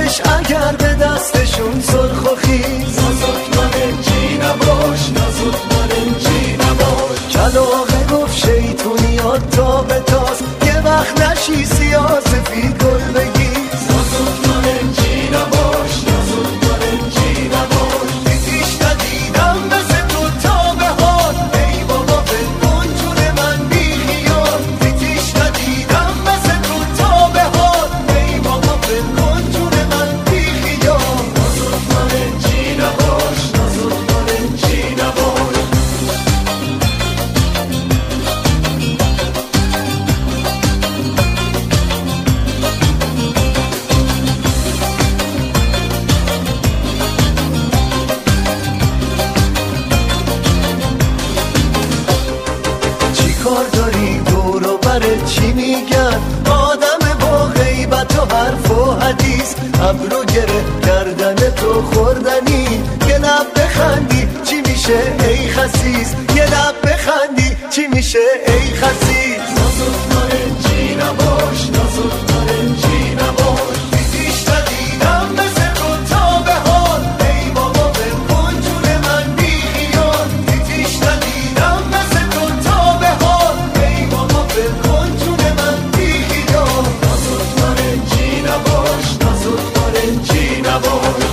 بعدش اگر به دستشون سرخ و خیز نازک نارنجی نباش، نازک نارنجی نباش. کلاغه گفت شیطونیات تا به تاز، یه وقت نشی سیاه سفید گل بگیز. نازک نارنجی نباش، نازک نارنجی نباش. دیدیش ندیدم مثل تو تا به حال، ای بابا بکن جون من بی خیال. دیدیش ندیدم مثل تو تا به حال، ای بابا بکن جون من بی خیال. نازک نارنجی نباش، نازک نارنجی نباش. کار داری دور و برت چی میگن؟ آدم با غیبت و حرف و حدیث، ابرو گره کردن تو خوردنی. یه لب بخندی چی میشه ای خسیس، یه لب بخندی چی میشه ای خسیس. نازک نارنجی نباش، نازک نارنجی نباش. دیدیش ندیدم مثل تو تا به حال، ای بابا بکن جون من بی خیال. دیدیش ندیدم مثل تو تا به حال، ای بابا بکن جون من بی خیال. نازک نارنجی نباش، نازک نارنجی نباش.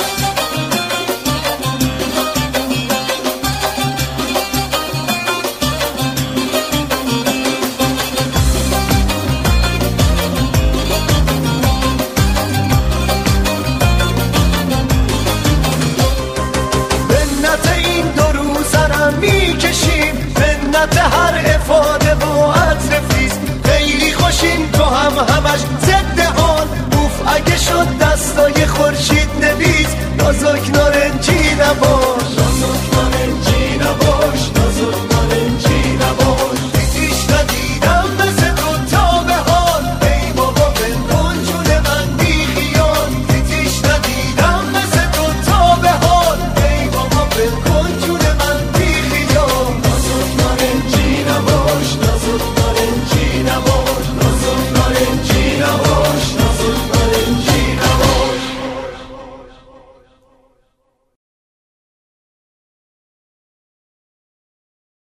منت این دو روزرم میکشیم، منت هر افاده و عطر فیز. خیلی خوشیم تو هم همش ضد حال، اوف اگه شد دستای خورشید نویز. نازک نارنجی نباش.